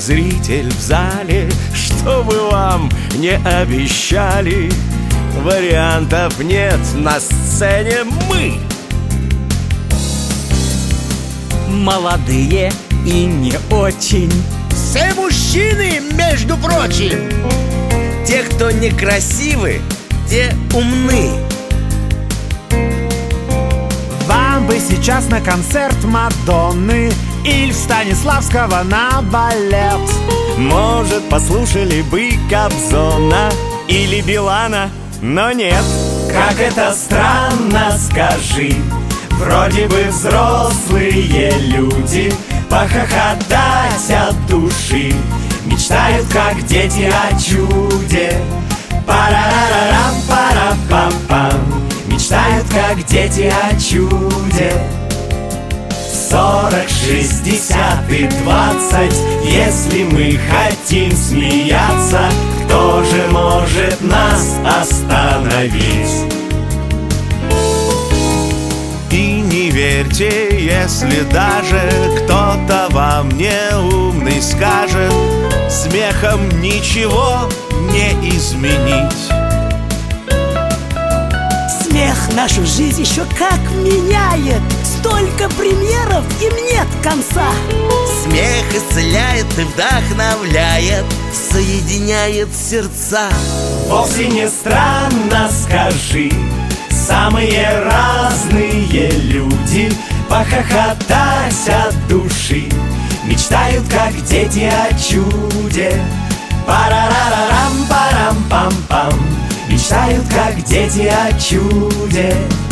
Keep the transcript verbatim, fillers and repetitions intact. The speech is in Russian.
зритель в зале, что бы вам не обещали, вариантов нет, на сцене мы. Молодые и не очень. Все мужчины, между прочим. Те, кто некрасивы, те умны. Вам бы сейчас на концерт Мадонны или Станиславского на балет. Может, послушали бы Кобзона или Билана, но нет. Как это странно, скажи. Вроде бы взрослые люди похохотать от души мечтают, как дети, о чуде. Парарарам, пара-пам-пам. Мечтают, как дети, о чуде. Сорок, шестьдесят и двадцать. Если мы хотим смеяться, кто же может нас остановить? И не верьте, если даже кто-то вам неумный скажет, смехом ничего не изменить. Смех нашу жизнь еще как меняет. Столько примеров, им нет конца. Смех исцеляет и вдохновляет, соединяет сердца. Вовсе не странно, скажи. Самые разные люди похохотать от души мечтают, как дети, о чуде. Парарарам, парам-пам-пам. Мечтают, как дети, о чуде.